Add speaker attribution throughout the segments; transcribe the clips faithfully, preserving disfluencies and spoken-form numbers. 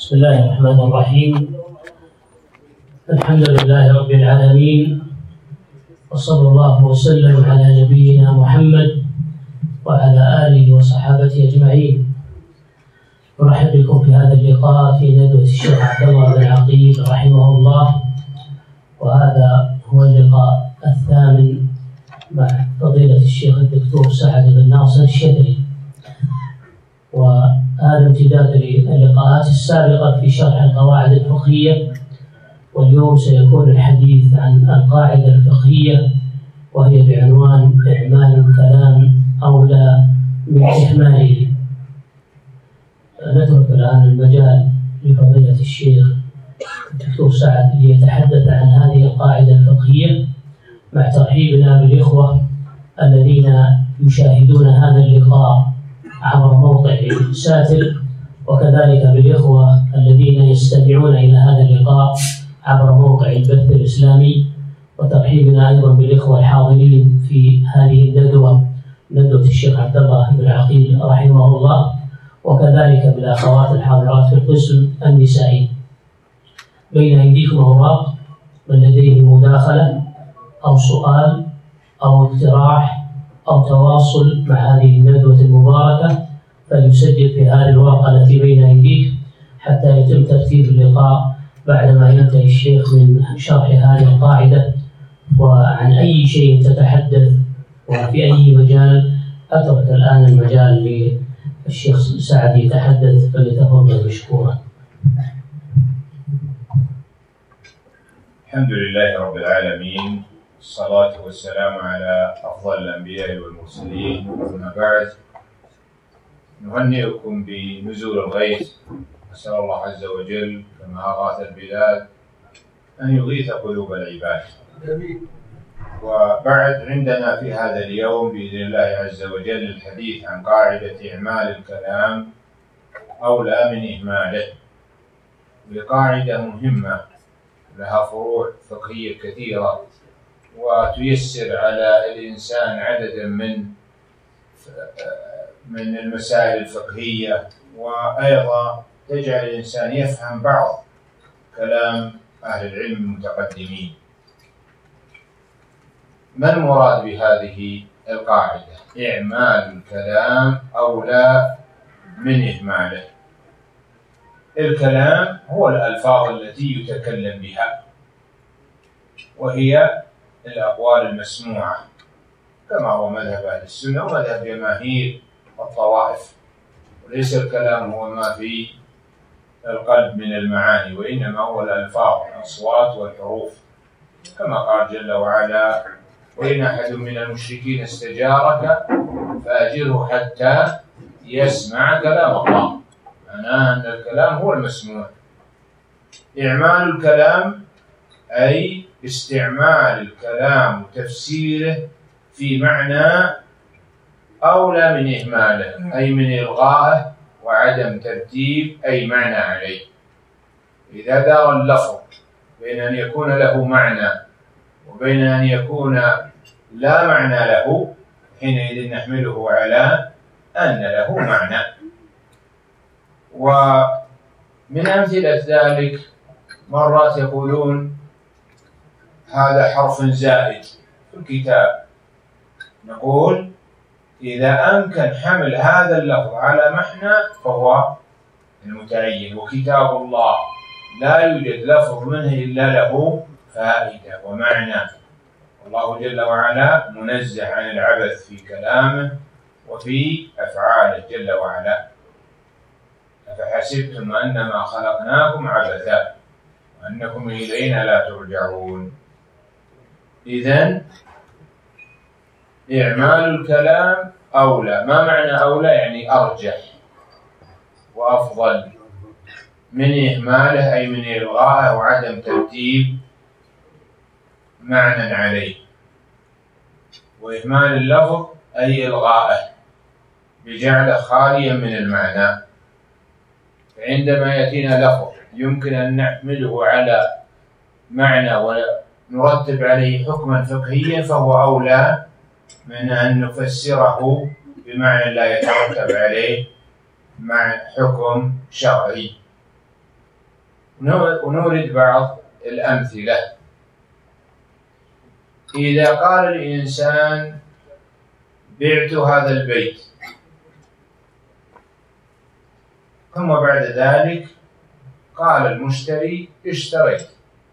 Speaker 1: بسم الله الرحمن الرحيم. الحمد لله رب العالمين، وصلى الله وسلم على نبينا محمد وعلى آله وصحابته أجمعين. نرحب بكم في هذا اللقاء في ندوة الشيخ عبد الله بن عقيل رحمه الله، وهذا هو اللقاء الثامن مع فضيلة الشيخ الدكتور سعد بن ناصر الشذري، وهذا امتداد للقاءات السابقة في شرح القواعد الفقهية. واليوم سيكون الحديث عن القاعدة الفقهية، وهي بعنوان إعمال الكلام أولى من إهماله. نترك الآن المجال لفضيلة الشيخ الدكتور سعد ليتحدث عن هذه القاعدة الفقهية، مع ترحيبنا بالإخوة الذين يشاهدون هذا اللقاء عبر موقع ساتر، وكذلك بالإخوة الذين يستمعون إلى هذا اللقاء عبر موقع البث الإسلامي، وترحيبنا أيضا بالإخوة الحاضرين في هذه الندوة، ندوة الشيخ عبد الله بن عقيل رحمه الله، وكذلك بالأخوات الحاضرات في القسم النسائي. بين أيديكم أوراق، من لديه مداخلة أو سؤال أو اقتراح أو تواصل مع هذه الندوة المباركة فليسجل في هذه الورقة التي بين أيديك حتى يتم ترتيب اللقاء بعدما ينتهي الشيخ من شرح هذه القاعدة. وعن أي شيء تتحدث وفي أي مجال، أترك الآن المجال للشيخ سعد يتحدث، فليتفضل مشكورا.
Speaker 2: الحمد لله رب العالمين، الصلاة والسلام على أفضل الأنبياء والمرسلين، أما بعد، نهنئكم بنزول الغيث. أسأل الله عز وجل كما أغاث البلاد أن يغيث قلوب العباد. وبعد، عندنا في هذا اليوم بإذن الله عز وجل الحديث عن قاعدة إعمال الكلام أولى من إهماله. وقاعدة مهمة لها فروع فقهية كثيرة، وتيسر على الإنسان عددا من من المسائل الفقهية، وأيضا تجعل الإنسان يفهم بعض كلام أهل العلم المتقدمين. ما المراد بهذه القاعدة؟ إعمال الكلام أولى من إهماله. الكلام هو الألفاظ التي يتكلم بها، وهي الأقوال المسموعة، كما هو مذهب أهل السنة ومذهب جماهير الطوائف. وليس الكلام هو ما في القلب من المعاني، وإنما هو الألفاظ، الأصوات والحروف، كما قال جل وعلا: وإن أحد من المشركين استجارك فأجره حتى يسمع كلام الله. معناه أن الكلام هو المسموع. إعمال الكلام أي استعمال الكلام وتفسيره في معنى أولى من إهماله، أي من إلغائه وعدم ترتيب أي معنى عليه. إذا دار اللفظ بين أن يكون له معنى وبين أن يكون لا معنى له، حينئذ نحمله على أن له معنى. ومن أمثلة ذلك مرات يقولون هذا حرف زائد في الكتاب. نقول إذا أمكن حمل هذا اللفظ على معنى فهو المتعين، وكتاب الله لا يوجد لفظ منه إلا له فائدة ومعنى. الله جل وعلا منزه عن العبث في كلامه وفي أفعاله جل وعلا. أفحسبتم أنما خلقناكم عبثا وأنكم إلينا لا ترجعون. إذن إعمال الكلام أولى. ما معنى أولى؟ يعني أرجح وأفضل من إهماله، أي من إلغائه وعدم ترتيب معنى عليه. وإهمال اللفظ أي إلغائه بجعله خاليا من المعنى. فعندما يأتينا لفظ يمكن أن نحمله على معنى ونرتب عليه حكما فقهيا فهو أولى من أن نفسره بمعنى لا يترتب عليه مع حكم شرعي. ونورد بعض الأمثلة. إذا قال الإنسان بعت هذا البيت، ثم بعد ذلك قال المشتري اشتريت،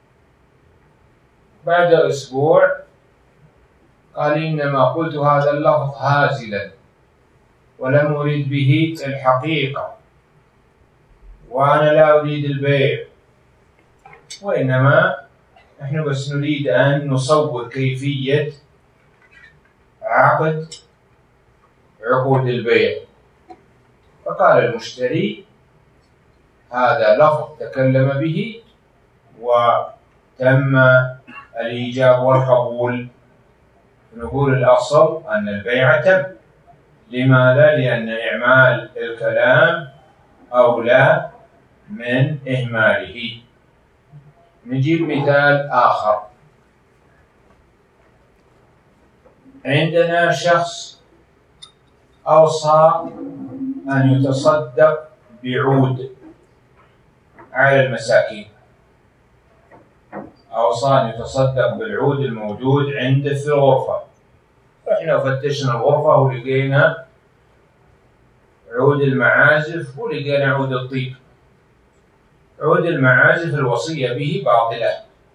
Speaker 2: بعد أسبوع قال إنما قلت هذا اللفظ هازلا ولم أريد به الحقيقة، وأنا لا أريد البيع، وإنما نحن بس نريد أن نصور كيفية عقد عقود البيع. فقال المشتري هذا لفظ تكلم به وتم الإيجاب والقبول، نقول الأصل أن البيع تم. لماذا؟ لأن إعمال الكلام أولى من إهماله. نجيب مثال آخر. عندنا شخص أوصى أن يتصدق بعود على المساكين، أوصى أن يتصدق بالعود الموجود عنده في الغرفة. رحنا وفتشنا الغرفة ولقينا عود المعازف ولقينا عود الطيب. عود المعازف الوصية به باطلة،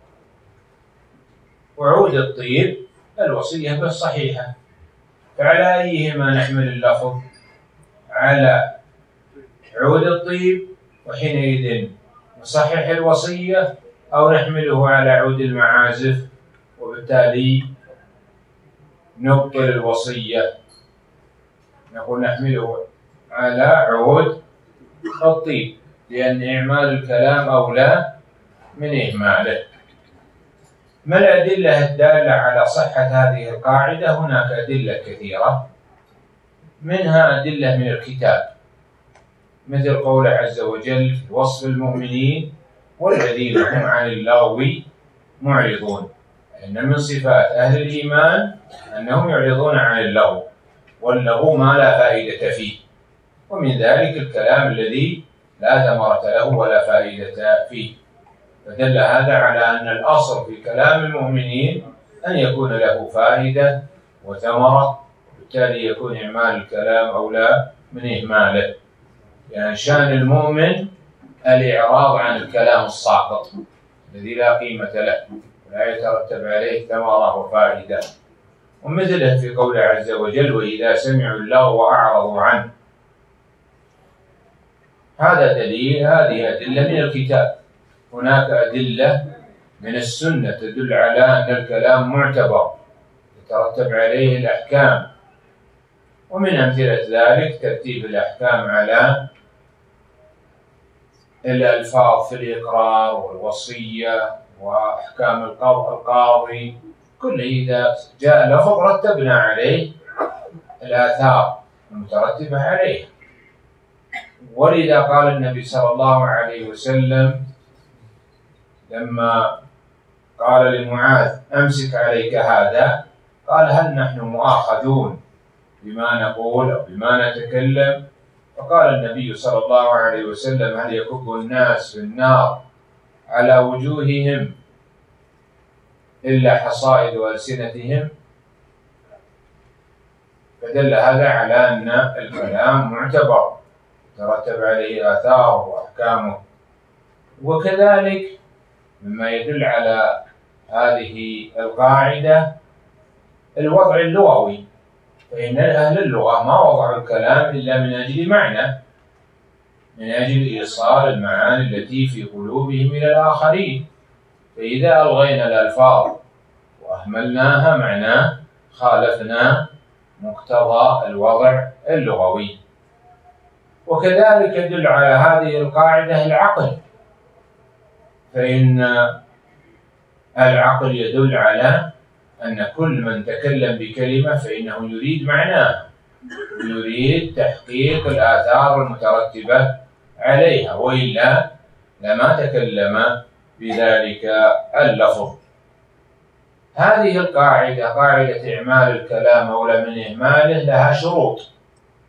Speaker 2: وعود الطيب الوصية به صحيحة، فعلى أيهما نحمل اللفظ؟ على عود الطيب وحينئذ نصحح الوصية، أو نحمله على عود المعازف وبالتالي نبطل الوصية؟ نقول نحمله على عود الطيب، لأن إعمال الكلام أولى من إهماله. ما الأدلة الدالة على صحة هذه القاعدة؟ هناك أدلة كثيرة، منها أدلة من الكتاب، مثل قوله عز وجل في وصف المؤمنين والذين هم عن اللغو معرضون، إن من صفات أهل الإيمان أنهم يعرضون عن اللغو، واللغو ما لا فائدة فيه، ومن ذلك الكلام الذي لا ثمرة له ولا فائدة فيه. فدل هذا على أن الأصل في كلام المؤمنين أن يكون له فائدة وثمرة، بالتالي يكون إعمال الكلام أولى من إهماله. يعني شأن المؤمن الإعراض عن الكلام الساقط الذي لا قيمة له ولا يترتب عليه ثمرة وفائدة. ومثله في قوله عز وجل وإذا سمعوا اللغو أعرضوا عنه. هذا دليل، هذه أدلة من الكتاب. هناك أدلة من السنة تدل على أن الكلام معتبر يترتب عليه الأحكام، ومن أمثلة ذلك ترتيب الأحكام على الألفاظ في الإقرار والوصية وأحكام القاضي، كل إذا جاء لفظ رتبنا عليه الآثار المترتبة عليه. ولذا قال النبي صلى الله عليه وسلم لما قال لمعاذ أمسك عليك هذا، قال هل نحن مؤاخذون بما نقول أو بما نتكلم؟ فقال النبي صلى الله عليه وسلم هل يكب الناس في النار على وجوههم إلا حصائد ألسنتهم؟ فدل هذا على أن الكلام معتبر ترتب عليه آثاره وأحكامه. وكذلك مما يدل على هذه القاعدة الوضع اللغوي، فإن أهل اللغة ما وضعوا الكلام إلا من أجل معنى، من أجل إيصال المعاني التي في قلوبهم إلى الآخرين. فإذا ألغينا الألفاظ وأهملناها معناه خالفنا مقتضى الوضع اللغوي. وكذلك يدل على هذه القاعدة العقل، فإن العقل يدل على أن كل من تكلم بكلمة فإنه يريد معناها ويريد تحقيق الآثار المترتبة عليها، وإلا لما تكلم بذلك اللفظ. هذه القاعدة قاعدة إعمال الكلام أولى من إهماله لها شروط،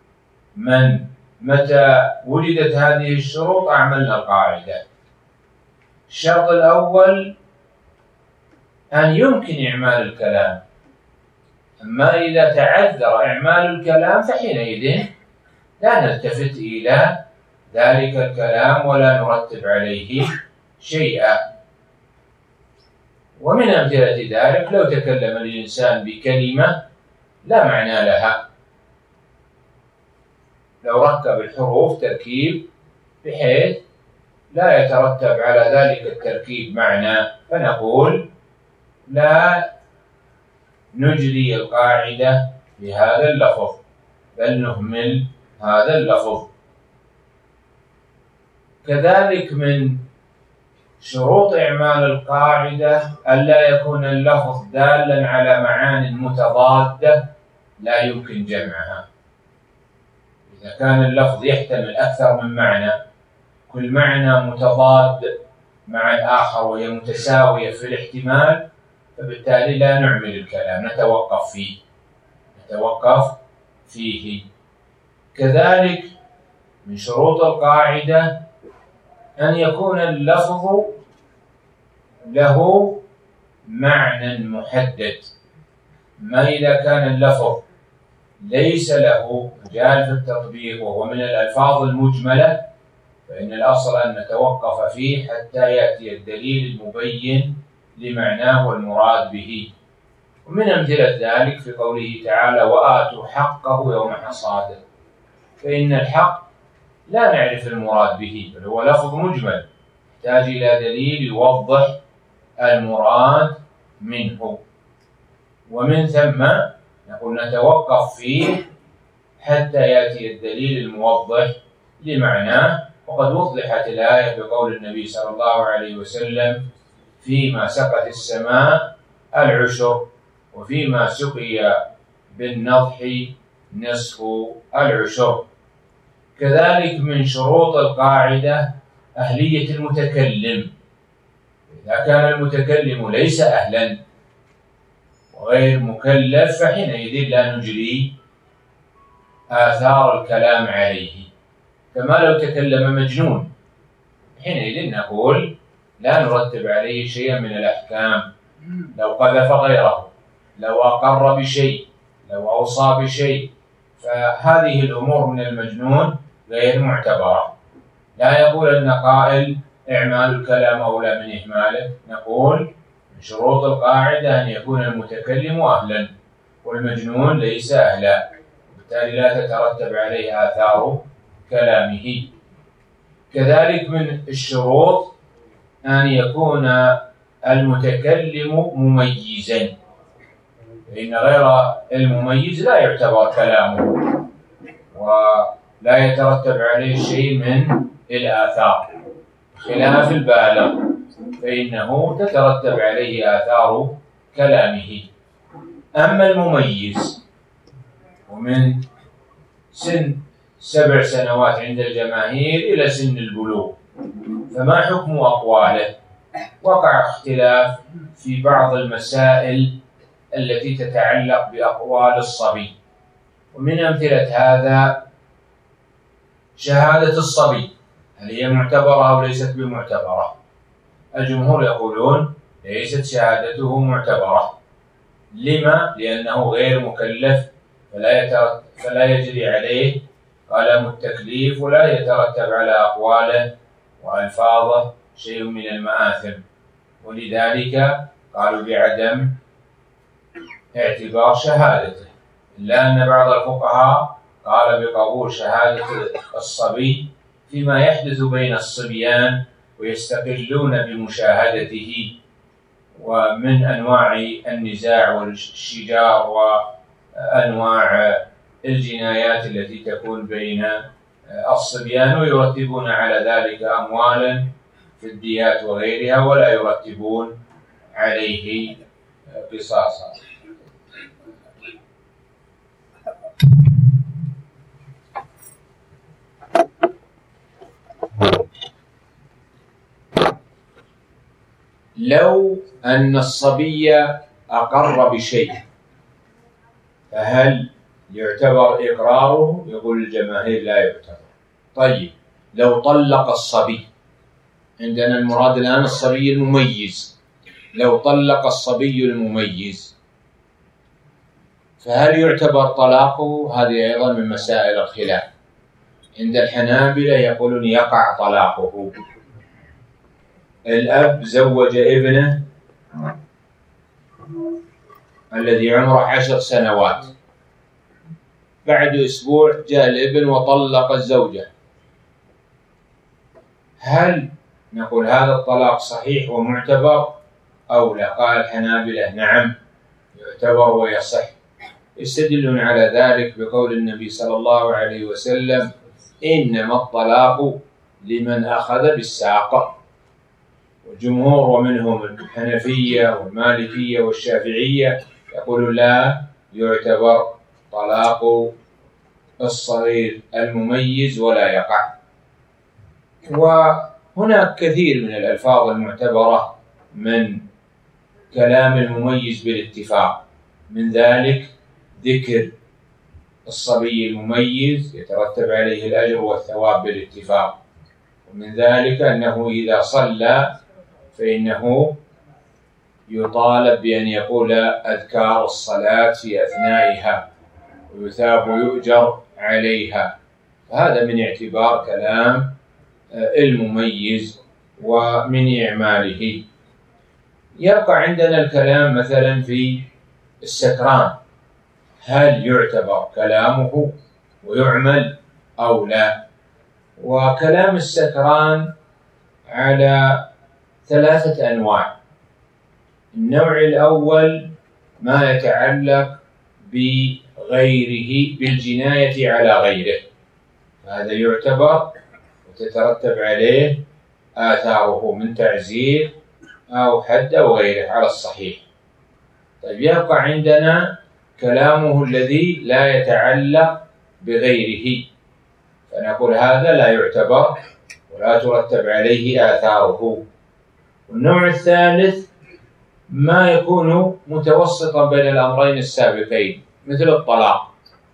Speaker 2: من متى وجدت هذه الشروط أعملنا القاعدة. الشرط الأول أن يمكن إعمال الكلام، أما إذا تعذر إعمال الكلام فحينئذ لا نلتفت إلى ذلك الكلام ولا نرتب عليه شيئا. ومن أمثلة ذلك لو تكلم الإنسان بكلمة لا معنى لها، لو ركب الحروف تركيب بحيث لا يترتب على ذلك التركيب معنى، فنقول لا نجري القاعدة بهذا اللفظ بل نهمل هذا اللفظ. كذلك من شروط إعمال القاعدة ألا يكون اللفظ دالا على معان متضادة لا يمكن جمعها. إذا كان اللفظ يحتمل أكثر من معنى، كل معنى متضاد مع الآخر وهي متساوية في الاحتمال، فبالتالي لا نعمل الكلام، نتوقف فيه نتوقف فيه. كذلك من شروط القاعدة أن يكون اللفظ له معنى محدد. ما إذا كان اللفظ ليس له مجال في التطبيق وهو من الألفاظ المجملة، فإن الأصل أن نتوقف فيه حتى يأتي الدليل المبين لمعناه والمراد به. ومن أمثلة ذلك في قوله تعالى وآتوا حقه يوم حصاده، فإن الحق لا نعرف المراد به بل هو لفظ مجمل يحتاج إلى دليل يوضح المراد منه، ومن ثم نقول نتوقف فيه حتى يأتي الدليل الموضح لمعناه. وقد وضحت الآية بقول النبي صلى الله عليه وسلم فيما سقت السماء العشر وفيما سقي بالنضح نصف العشر. كذلك من شروط القاعدة أهلية المتكلم. إذا كان المتكلم ليس أهلا وغير مكلف فحينئذ لا نجري آثار الكلام عليه، كما لو تكلم مجنون حينئذ نقول لا نرتب عليه شيئا من الأحكام. لو قذف غيره، لو أقر بشيء، لو أوصى بشيء، فهذه الأمور من المجنون غير معتبرة. لا يقول أن قائل إعمال الكلام أولى من إهماله، نقول من شروط القاعدة أن يكون المتكلم أهلا والمجنون ليس أهلا، بالتالي لا تترتب عليه آثار كلامه. كذلك من الشروط أن يكون المتكلم مميزا، فإن غير المميز لا يعتبر كلامه ولا يترتب عليه شيء من الآثار، خلاف البالغ فإنه تترتب عليه آثار كلامه. أما المميز ومن سن سبع سنوات عند الجماهير إلى سن البلوغ فما حكم أقواله؟ وقع اختلاف في بعض المسائل التي تتعلق بأقوال الصبي، ومن أمثلة هذا شهادة الصبي، هل هي معتبرة أو ليست بمعتبرة؟ الجمهور يقولون ليست شهادته معتبرة. لما؟ لأنه غير مكلف فلا, فلا يجري عليه قلم التكليف ولا يترتب على أقواله وألفاظه شيء من المآثم، ولذلك قالوا بعدم اعتبار شهادته، إلا أن بعض الفقهاء قال بقبول شهادة الصبي فيما يحدث بين الصبيان ويستقلون بمشاهدته، ومن أنواع النزاع والشجار وأنواع الجنايات التي تكون بين الصبيان، ويرتبون على ذلك أموالا في الديات وغيرها ولا يرتبون عليه قصاصا. لو أن الصبي أقر بشيء فهل يعتبر إقراره؟ يقول الجماهير لا يعتبر. طيب لو طلق الصبي عندنا المراد الآن الصبي المميز. لو طلق الصبي المميز فهل يعتبر طلاقه؟ هذه أيضا من مسائل الخلاف. عند الحنابلة يقولون يقع طلاقه. الأب زوج ابنه الذي عمره عشر سنوات، بعد أسبوع جاء الابن وطلق الزوجة، هل نقول هذا الطلاق صحيح ومعتبر أو لا؟ قال الحنابلة نعم يعتبر ويصح. يستدلون على ذلك بقول النبي صلى الله عليه وسلم إنما الطلاق لمن أخذ بالساق. والجمهور ومنهم الحنفية والمالكية والشافعية يقولون لا يعتبر طلاق الصغير المميز ولا يقع. وهناك كثير من الألفاظ المعتبرة من كلام المميز بالاتفاق، من ذلك ذكر الصبي المميز يترتب عليه الأجر والثواب بالاتفاق، ومن ذلك أنه إذا صلى فإنه يطالب بأن يقول أذكار الصلاة في أثنائها ويثاب ويؤجر عليها. هذا من اعتبار كلام المميز ومن إعماله. يبقى عندنا الكلام مثلا في السكران، هل يعتبر كلامه ويعمل أو لا؟ وكلام السكران على ثلاثة أنواع. النوع الأول ما يتعلق بغيره، بالجناية على غيره، هذا يعتبر وتترتب عليه آثاره من تعزير أو حد أو غيره على الصحيح. طيب يبقى عندنا كلامه الذي لا يتعلق بغيره، فنقول هذا لا يعتبر ولا ترتب عليه آثاره. والنوع الثالث ما يكون متوسطا بين الأمرين السابقين، مثل الطلاق،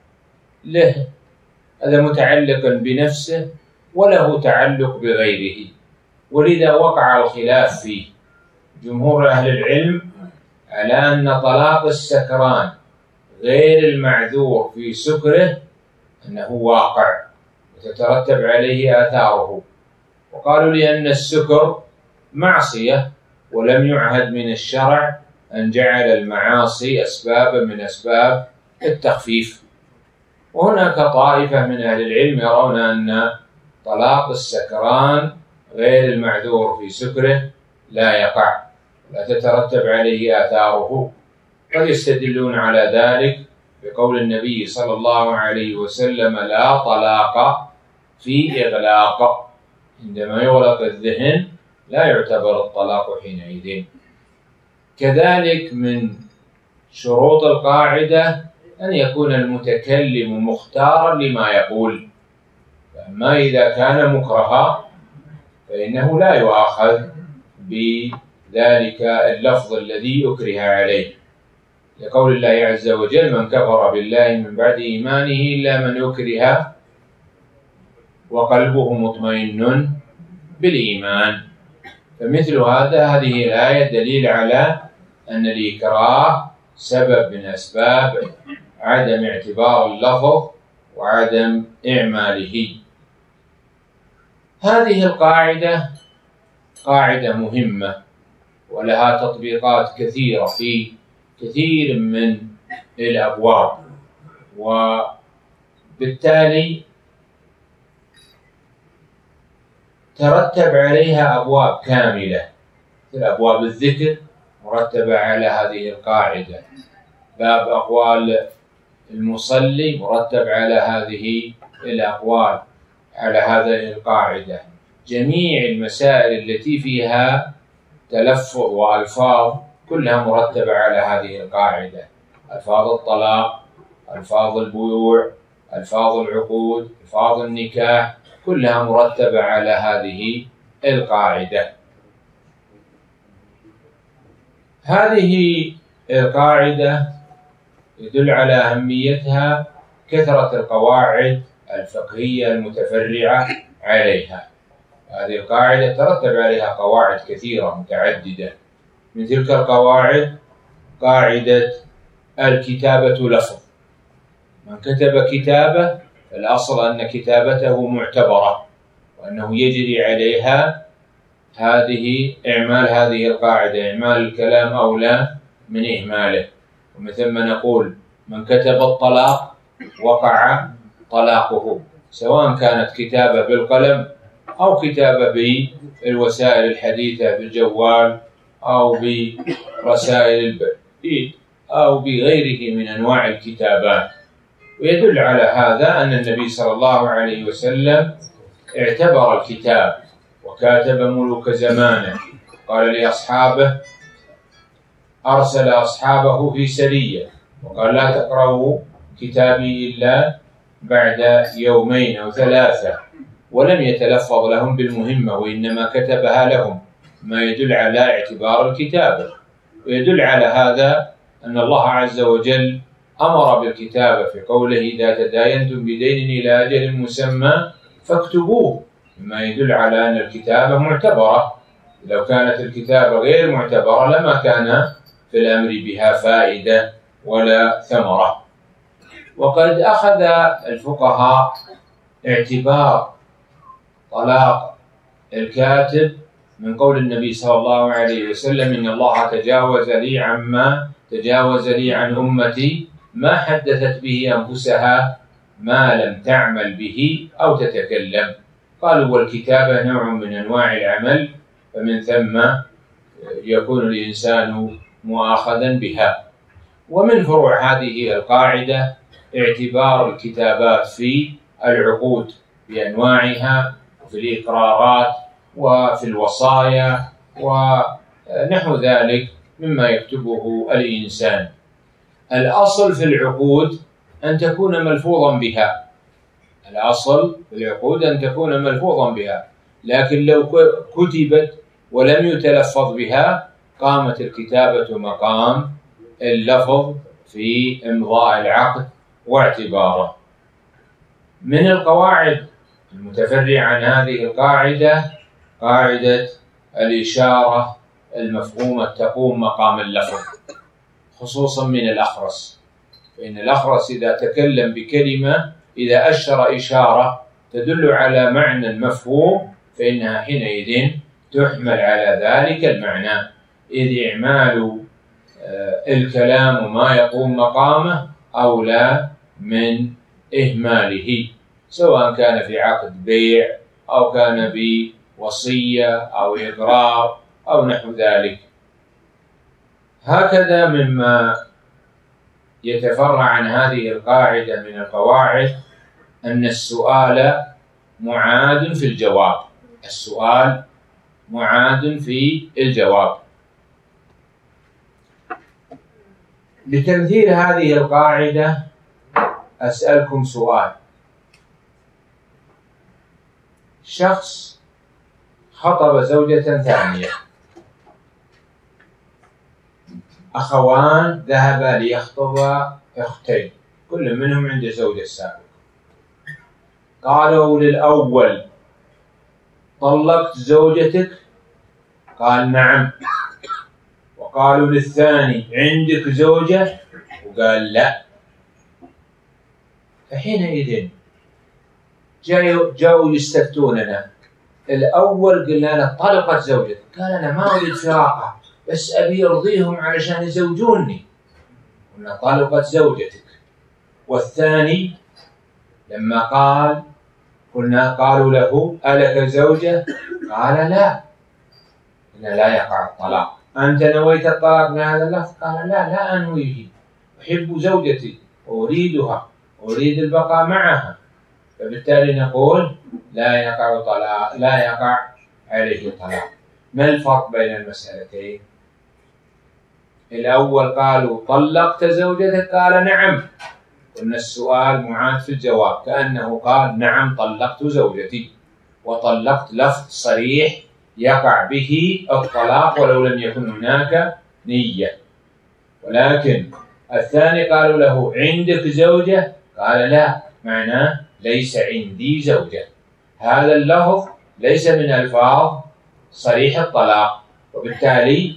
Speaker 2: له هذا متعلق بنفسه وله تعلق بغيره، ولذا وقع الخلاف فيه. جمهور أهل العلم على أن طلاق السكران غير المعذور في سكره أنه واقع وتترتب عليه آثاره، وقالوا لأن السكر معصية ولم يعهد من الشرع أن جعل المعاصي أسبابا من أسباب التخفيف. وهناك طائفة من أهل العلم يرون أن طلاق السكران غير المعذور في سكره لا يقع، لا تترتب عليه آثاره. قد يستدلون على ذلك بقول النبي صلى الله عليه وسلم لا طلاق في إغلاق، عندما يغلق الذهن لا يعتبر الطلاق حينئذ. كذلك من شروط القاعدة أن يكون المتكلم مختارا لما يقول، فأما إذا كان مكرها فإنه لا يؤاخذ بذلك اللفظ الذي أكره عليه، لقول الله عز وجل من كفر بالله من بعد إيمانه إلا من أكره وقلبه مطمئن بالإيمان. فمثل هذا هذه الآية دليل على أن الإكراه سبب من أسباب عدم اعتبار اللفظ وعدم إعماله. هذه القاعدة قاعدة مهمة ولها تطبيقات كثيرة في كثير من الأبواب، وبالتالي ترتب عليها أبواب كاملة، مثل أبواب الذكر مرتبة على هذه القاعدة، باب أقوال المصلي مرتب على هذه الأقوال على هذه القاعدة. جميع المسائل التي فيها تلفظ وألفاظ كلها مرتبة على هذه القاعدة، ألفاظ الطلاق، ألفاظ البيوع، ألفاظ العقود، ألفاظ النكاح، كلها مرتبة على هذه القاعدة. هذه القاعدة يدل على أهميتها كثرة القواعد الفقهية المتفرعة عليها. هذه القاعدة ترتب عليها قواعد كثيرة متعددة. من تلك القواعد قاعدة الكتابة لفظ. من كتب كتابة فالأصل أن كتابته معتبرة وأنه يجري عليها هذه إعمال هذه القاعدة، إعمال الكلام أولى من إهماله. ومن ثم نقول من كتب الطلاق وقع طلاقه، سواء كانت كتابة بالقلم أو كتابة بالوسائل الحديثة بالجوال أو برسائل البريد أو بغيره من أنواع الكتابات. ويدل على هذا أن النبي صلى الله عليه وسلم اعتبر الكتاب وكاتب ملوك زمانه. قال لأصحابه، أرسل أصحابه في سرية وقال لا تقرأوا كتابي إلا بعد يومين أو ثلاثة، ولم يتلفظ لهم بالمهمة وإنما كتبها لهم، ما يدل على اعتبار الكتابة. ويدل على هذا أن الله عز وجل أمر بالكتابة في قوله إذا تداينتم بدين إلى أجل مسمى فاكتبوه، مما يدل على أن الكتابة معتبرة. لو كانت الكتابة غير معتبرة لما كان في الأمر بها فائدة ولا ثمرة. وقد أخذ الفقهاء اعتبار طلاق الكاتب من قول النبي صلى الله عليه وسلم إن الله تجاوز لي عما تجاوز لي عن أمتي ما حدثت به أنفسها ما لم تعمل به أو تتكلم. قالوا والكتابة نوع من أنواع العمل، فمن ثم يكون الإنسان مؤاخذا بها. ومن فروع هذه القاعدة اعتبار الكتابات في العقود بأنواعها وفي الإقرارات وفي الوصايا ونحو ذلك مما يكتبه الإنسان. الأصل في العقود أن تكون ملفوظا بها، الأصل في العقود أن تكون ملفوظا بها، لكن لو كتبت ولم يتلفظ بها قامت الكتابة مقام اللفظ في إمضاء العقد واعتباره. من القواعد المتفرعة عن هذه القاعدة قاعدة الإشارة المفهومة تقوم مقام اللفظ، خصوصا من الأخرس، فإن الأخرس إذا تكلم بكلمة إذا أشر إشارة تدل على معنى مفهوم فإنها حينئذ تحمل على ذلك المعنى، إذ إعمال الكلام وما يقوم مقامه أولى من إهماله، سواء كان في عقد بيع أو كان بوصية أو إقرار أو نحو ذلك. هكذا مما يتفرع عن هذه القاعدة من القواعد أن السؤال معاد في الجواب، السؤال معاد في الجواب. لتمثيل هذه القاعدة أسألكم سؤال. شخص خطب زوجة ثانية، أخوان ذهبا ليخطبا أختين، كل منهم عنده زوجة سابقة. قالوا للأول طلقت زوجتك؟ قال نعم. وقالوا للثاني عندك زوجة؟ وقال لا. فحينئذ جاءوا جاءوا يستفتوننا. الأول قلنا له طلقت زوجتك، قال أنا ما أريد فراقها بس أبي أرضيهم علشان يزوجوني. قلنا طلقت زوجتك. والثاني لما قال قلنا قالوا له ألك زوجة؟ قال لا. قلنا لا يقع الطلاق. أنت نويت الطلاق من هذا اللفظ؟ قال لا لا أنويه، أحب زوجتي أريدها أريد البقاء معها، فبالتالي نقول لا يقع طلاق، لا يقع عليه طلاق. ما الفرق بين المسألتين؟ الأول قالوا طلقت زوجتك؟ قال نعم. قلنا السؤال معاد في الجواب، كأنه قال نعم طلقت زوجتي، وطلقت لفظ صريح يقع به الطلاق ولو لم يكن هناك نية. ولكن الثاني قالوا له عندك زوجة؟ قال لا، معناه ليس عندي زوجة. هذا اللفظ ليس من ألفاظ صريح الطلاق، وبالتالي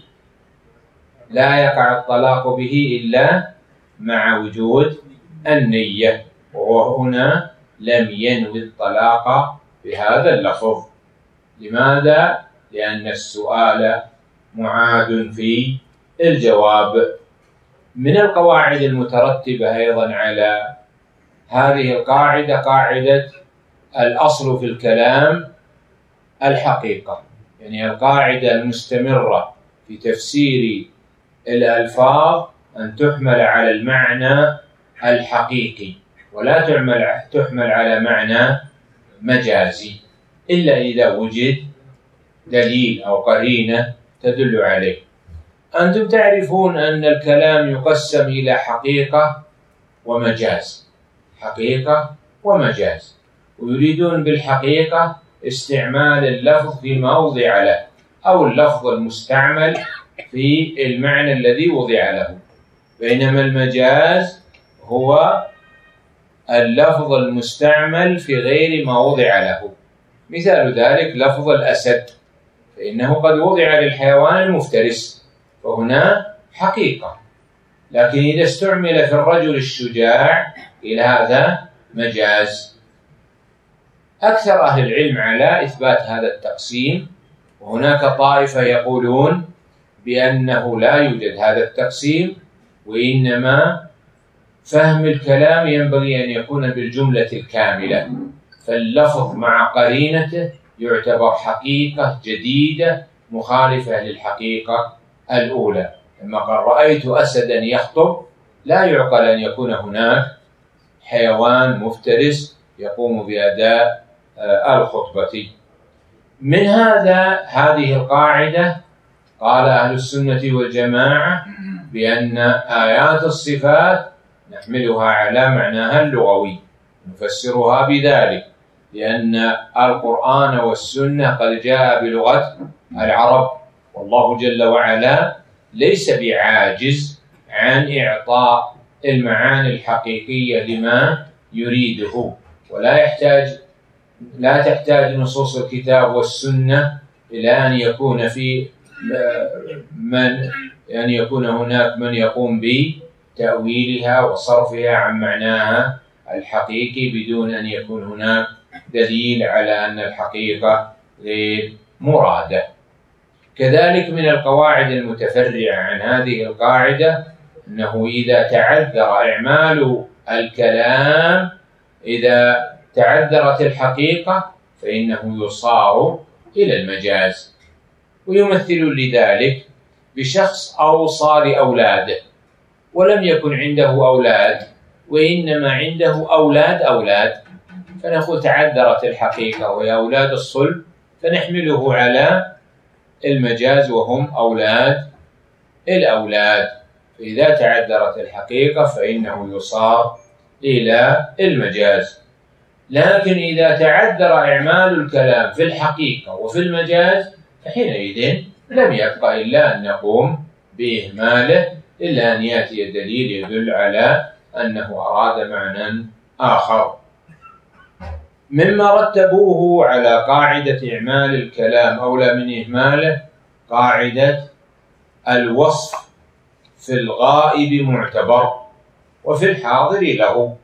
Speaker 2: لا يقع الطلاق به إلا مع وجود النية، وهو هنا لم ينوي الطلاق بهذا اللفظ. لماذا؟ لأن السؤال معاد في الجواب. من القواعد المترتبة أيضا على هذه القاعدة قاعدة الأصل في الكلام الحقيقة، يعني القاعدة المستمرة في تفسير الألفاظ أن تحمل على المعنى الحقيقي ولا تعمل تحمل على معنى مجازي إلا إذا وجد دليل أو قرينة تدل عليه. أنتم تعرفون أن الكلام يقسم إلى حقيقة ومجاز، حقيقة ومجاز، ويريدون بالحقيقة استعمال اللفظ فيما وضع له أو اللفظ المستعمل في المعنى الذي وضع له، بينما المجاز هو اللفظ المستعمل في غير ما وضع له. مثال ذلك لفظ الأسد، فإنه قد وضع للحيوان المفترس فهنا حقيقة، لكن إذا استعمل في الرجل الشجاع إلى هذا مجاز. أكثر أهل العلم على إثبات هذا التقسيم، وهناك طائفة يقولون بأنه لا يوجد هذا التقسيم، وإنما فهم الكلام ينبغي أن يكون بالجملة الكاملة، فاللفظ مع قرينته يعتبر حقيقة جديدة مخالفة للحقيقة الأولى. لما قال رأيت أسدا يخطب، لا يعقل أن يكون هناك حيوان مفترس يقوم بأداء الخطبة. من هذا هذه القاعدة قال أهل السنة والجماعة بأن آيات الصفات نحملها على معناها اللغوي، نفسرها بذلك، لأن القرآن والسنة قد جاء بلغة العرب، والله جل وعلا ليس بعاجز عن إعطاء المعاني الحقيقية لما يريده، ولا يحتاج لا تحتاج نصوص الكتاب والسنة إلى أن يكون في من أن يكون هناك من يقوم بتأويلها وصرفها عن معناها الحقيقي بدون أن يكون هناك دليل على أن الحقيقة غير مرادة. كذلك من القواعد المتفرعة عن هذه القاعدة أنه إذا تعذر إعمال الكلام، إذا تعذرت الحقيقة فإنه يصار إلى المجاز. ويمثل لذلك بشخص أوصى لأولاده ولم يكن عنده أولاد وإنما عنده أولاد أولاد، فنقول تعذرت الحقيقة وهي أولاد الصلب، فنحمله على المجاز وهم أولاد الأولاد. فإذا تعذرت الحقيقة فإنه يصار إلى المجاز. لكن إذا تعذر إعمال الكلام في الحقيقة وفي المجاز فحينئذ لم يبقى إلا أن نقوم بإهماله، إلا أن يأتي دليل يدل على أنه أراد معنى آخر. مما رتبوه على قاعدة إعمال الكلام أولى من إهماله قاعدة الوصف في الغائب معتبر وفي الحاضر له.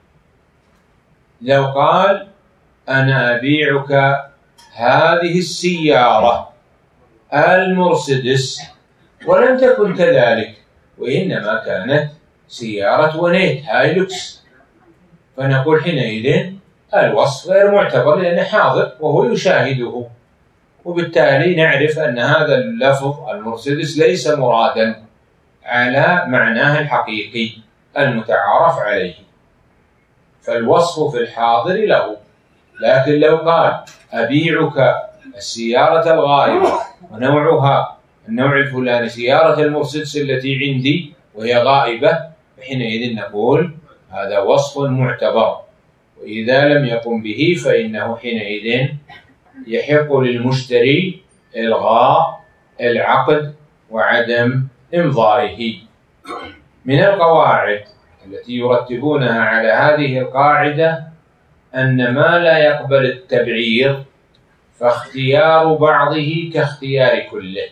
Speaker 2: لو قال أنا أبيعك هذه السيارة المرسيدس ولم تكن كذلك، وإنما كانت سيارة ونيت هايلوكس، فنقول حينئذ الوصف غير معتبر لأنه حاضر وهو يشاهده، وبالتالي نعرف أن هذا اللفظ المرسيدس ليس مرادا على معناه الحقيقي المتعارف عليه، فالوصف في الحاضر له. لكن لو قال أبيعك السيارة الغائبة ونوعها النوع الفلاني سيارة المرسيدس التي عندي وهي غائبة، فحينئذ نقول هذا وصف معتبر، وإذا لم يقم به فإنه حينئذ يحق للمشتري إلغاء العقد وعدم إمضائه. من القواعد التي يرتبونها على هذه القاعدة أن ما لا يقبل التبعير فاختيار بعضه كاختيار كله.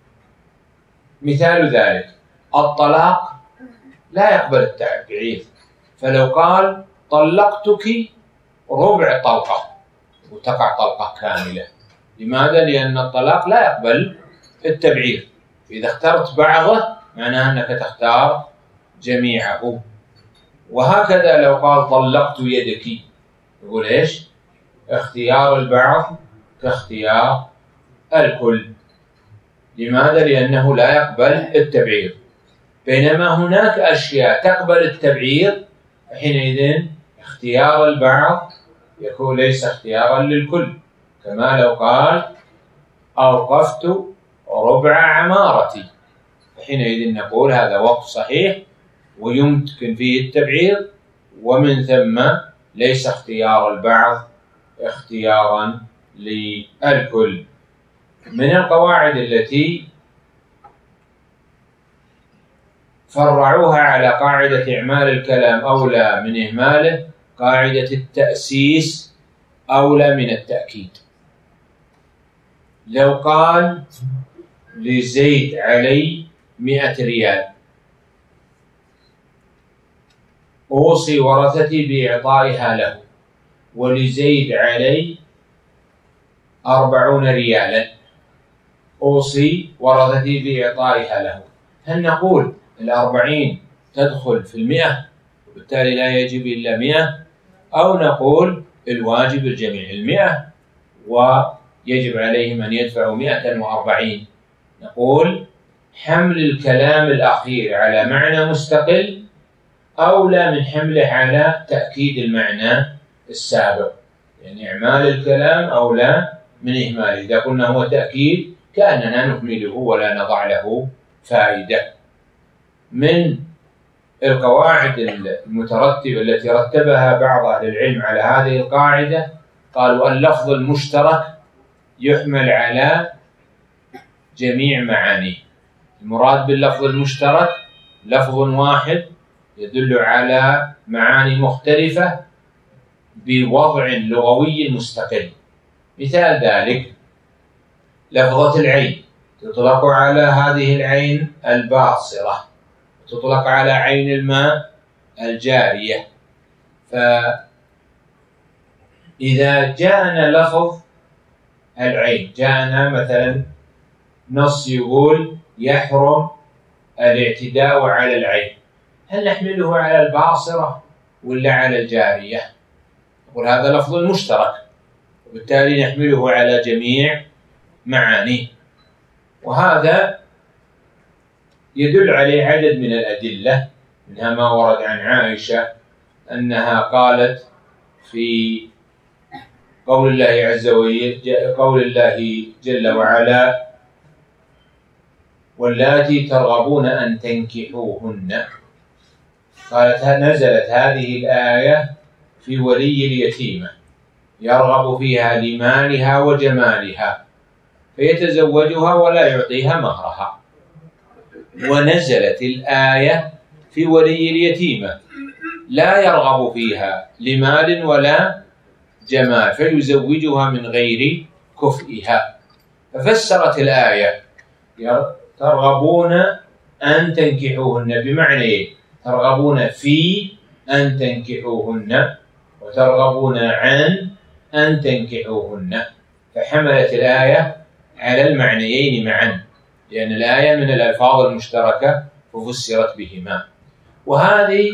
Speaker 2: مثال ذلك الطلاق لا يقبل التبعيض، فلو قال طلقتك ربع طلقة وتقع طلقة كاملة. لماذا؟ لأن الطلاق لا يقبل التبعير. إذا اخترت بعضه معناه أنك تختار جميعه. وهكذا لو قال طلقت يدك، يقول إيش؟ اختيار البعض كاختيار الكل. لماذا؟ لأنه لا يقبل التبعير. بينما هناك أشياء تقبل التبعير، حينئذ اختيار البعض يكون ليس اختيارا للكل. كما لو قال أوقفت ربع عمارتي، حينئذ نقول هذا وقف صحيح ويمكن فيه التبعير، ومن ثم ليس اختيار البعض اختيارا للكل. من القواعد التي فرعوها على قاعدة إعمال الكلام أولى من إهماله قاعدة التأسيس أولى من التأكيد. لو قال لزيد علي مئة ريال، أوصي ورثتي بإعطائها له، ولزيد علي أربعون ريالا، أوصي ورثتي بإعطائها له. هل نقول الأربعين تدخل في المئة وبالتالي لا يجب إلا مئة، أو نقول الواجب الجميع المئة ويجب عليهم أن يدفعوا مئة وأربعين؟ نقول حمل الكلام الأخير على معنى مستقل أولى من حمله على تأكيد المعنى السابق. يعني إعمال الكلام أولى من إهماله. إذا قلنا هو تأكيد كأننا نهمله ولا نضع له فائدة. من القواعد المترتبة التي رتبها بعض أهل العلم على هذه القاعدة قالوا اللفظ المشترك يحمل على جميع معانيه. المراد باللفظ المشترك لفظ واحد يدل على معاني مختلفة بوضع لغوي مستقل. مثال ذلك لفظة العين، تطلق على هذه العين الباصرة، تطلق على عين الماء الجارية. فإذا جاءنا لفظ العين، جاءنا مثلا نص يقول يحرم الاعتداء على العين، هل نحمله على الباصرة ولا على الجارية؟ نقول هذا لفظ مشترك وبالتالي نحمله على جميع معانيه. وهذا يدل عليه عدد من الأدلة، منها ما ورد عن عائشة أنها قالت في قول الله عز وجل، قول الله جل وعلا واللاتي ترغبون أن تنكحوهن، قالت نزلت هذه الآية في ولي اليتيمة يرغب فيها لمالها وجمالها فيتزوجها ولا يعطيها مهرها. ونزلت الآية في ولي اليتيمة لا يرغب فيها لمال ولا جمال فيزوجها من غير كفئها. ففسرت الآية ترغبون أن تنكحوهن بمعنى ترغبون في أن تنكحوهن وترغبون عن أن تنكحوهن، فحملت الآية على المعنيين معا، لأن الآية من الألفاظ المشتركة ففسرت بهما. وهذه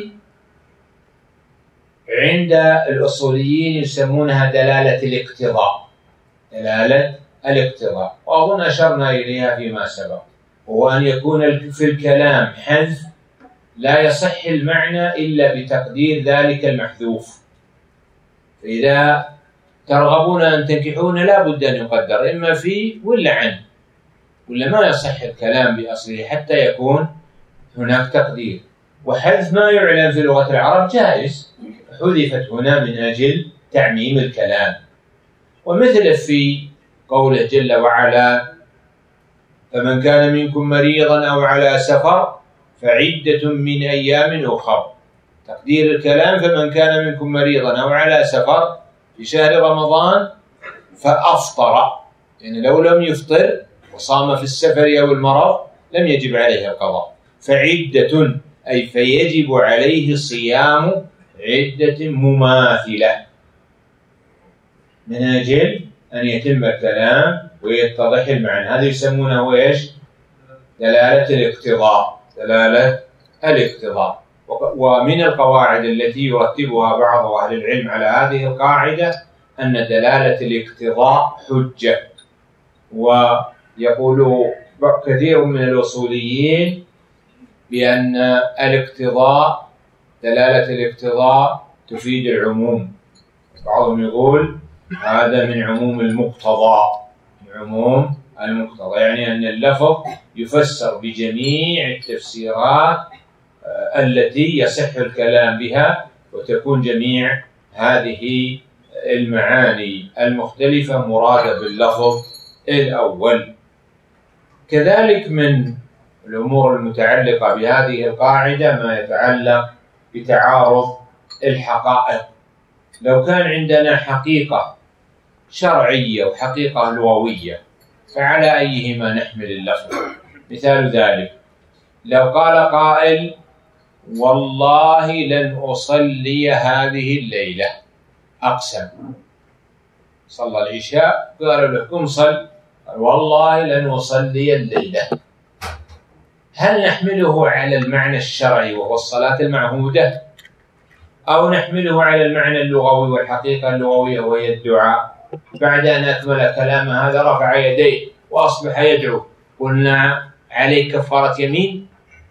Speaker 2: عند الأصوليين يسمونها دلالة الاقتضاء، دلالة الاقتضاء، وأظن أشرنا إليها فيما سبق، وهو أن يكون في الكلام حذف لا يصح المعنى إلا بتقدير ذلك المحذوف. فإذا ترغبون أن تنكحون لا بد أن يقدر إما في ولا عن، ولا ما يصح الكلام بأصله حتى يكون هناك تقدير. وحذف ما يعلم في لغة العرب جائز، حذفت هنا من أجل تعميم الكلام. ومثل في قوله جل وعلا فمن كان منكم مريضا أو على سفر فعدة من أيام أخر، تقدير الكلام فمن كان منكم مريضا أو على سفر في شهر رمضان فأفطر، يعني لو لم يفطر وصام في السفر أو المرض لم يجب عليه القضاء. فعدة أي فيجب عليه صيام عدة مماثلة، من أجل أن يتم الكلام ويتضح المعنى. هذا يسمونه إيش؟ دلالة الاقتضاء، دلالة الاقتضاء. ومن القواعد التي يرتبها بعض أهل العلم على هذه القاعدة أن دلالة الاقتضاء حجة. ويقول كثير من الأصوليين بأن الاقتضاء، دلالة الاقتضاء تفيد العموم. بعضهم يقول هذا من عموم المقتضى، من عموم المقتضى، يعني أن اللفظ يفسر بجميع التفسيرات التي يصح الكلام بها، وتكون جميع هذه المعاني المختلفة مرادة باللفظ الأول. كذلك من الأمور المتعلقة بهذه القاعدة ما يتعلق بتعارض الحقائق. لو كان عندنا حقيقة شرعية وحقيقة لغوية فعلى أيهما نحمل اللفظ؟ مثال ذلك لو قال قائل والله لن أصلي هذه الليلة، أقسم، صلى العشاء قالوا له قم صل، قال والله لن أصلي الليلة، هل نحمله على المعنى الشرعي وهو الصلاة المعهودة، أو نحمله على المعنى اللغوي والحقيقة اللغوية وهي الدعاء؟ بعد أن أكمل كلام هذا رفع يديه وأصبح يدعو، قلنا عليه كفارة يمين؟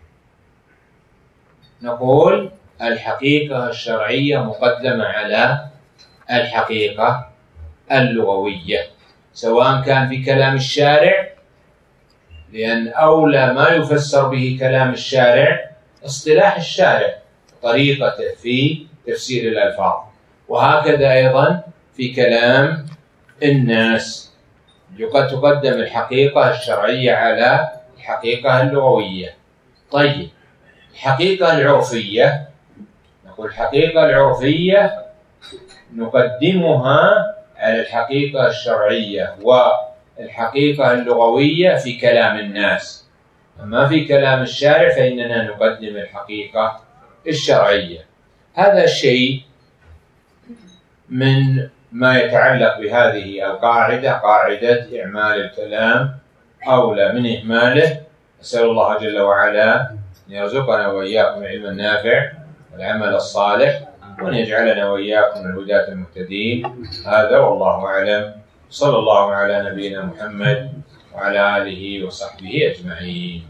Speaker 2: نقول الحقيقة الشرعية مقدمة على الحقيقة اللغوية، سواء كان في كلام الشارع، لأن أولى ما يفسر به كلام الشارع اصطلاح الشارع، طريقته في تفسير الألفاظ، وهكذا أيضا في كلام الناس قد تقدم الحقيقة الشرعية على الحقيقة اللغوية. طيب الحقيقة العرفية، نقول الحقيقة العرفية نقدمها على الحقيقة الشرعية والحقيقة اللغوية في كلام الناس، أما في كلام الشارع فإننا نقدم الحقيقة الشرعية. هذا الشيء من ما يتعلق بهذه القاعدة، قاعدة إعمال الكلام أولى من إهماله. أسأل الله جل وعلا أن يرزقنا وإياكم العلم النافع والعمل الصالح، وأن يجعلنا وإياكم الهداة المهتدين. هذا والله أعلم، صلى الله على نبينا محمد وعلى آله وصحبه أجمعين.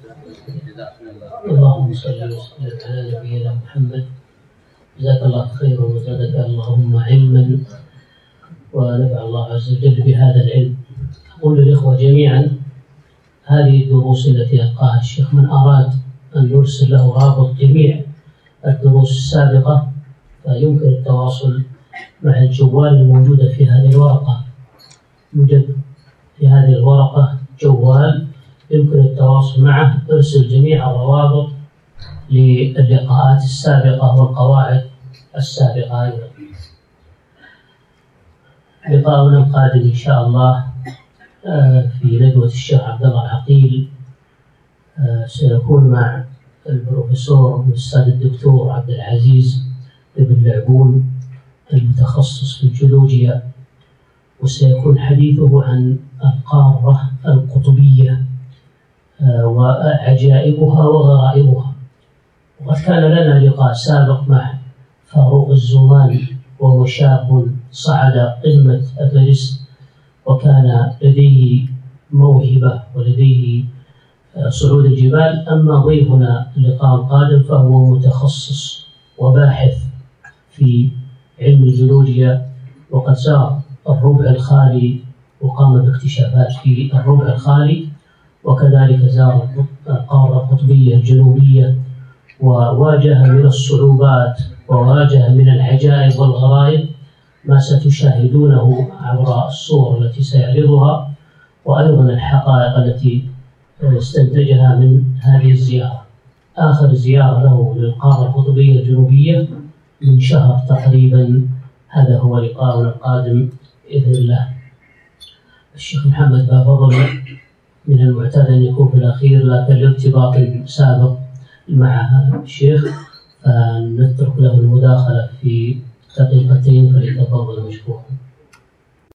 Speaker 1: اللهم صل وسلم على نبينا محمد. جزاك الله خيرا وزادك اللهم علما، ونفع الله عز وجل بهذا العلم. أقول للإخوة جميعا هذه الدروس التي ألقاها الشيخ من أراد أن نرسل له رابط جميع الدروس السابقة فيمكن التواصل مع الجوال الموجودة في هذه الورقة. يوجد في هذه الورقة جوال يمكن التواصل معه، ارسل جميع الروابط للقاءات السابقة والقواعد السابقة أيضا. لقاؤنا القادم إن شاء الله في ندوة الشيخ عبد الله العقيل سيكون مع البروفيسور الأستاذ الدكتور عبد العزيز بن لعبون المتخصص في الجيولوجيا، وسيكون حديثه عن القارة القطبية وعجائبها وغرائبها. وقد كان لنا لقاء سابق مع فاروق الزوماني، وهو شاب صعد قمة إيفرست وكان لديه موهبة ولديه صعود الجبال. أما ضيفنا اللقاء القادم فهو متخصص وباحث في علم الجيولوجيا، وقد زار الربع الخالي وقام باكتشافات في الربع الخالي، وكذلك زار القارة القطبية الجنوبية وواجه من الصعوبات وواجه من العجائب والغرائب ما ستشاهدونه عبر الصور التي سيعرضها، وأيضا الحقائق التي استنتجها من هذه الزيارة. آخر زيارة له للقارة القطبية الجنوبية من شهر تقريبا. هذا هو لقاؤنا القادم بإذن الله. الشيخ محمد بافضل من المعتاد أن يكون في الأخير، لكن الارتباط السابق مع الشيخ فنترك له المداخلة في دقيقتين، فليتفضل مشكورا.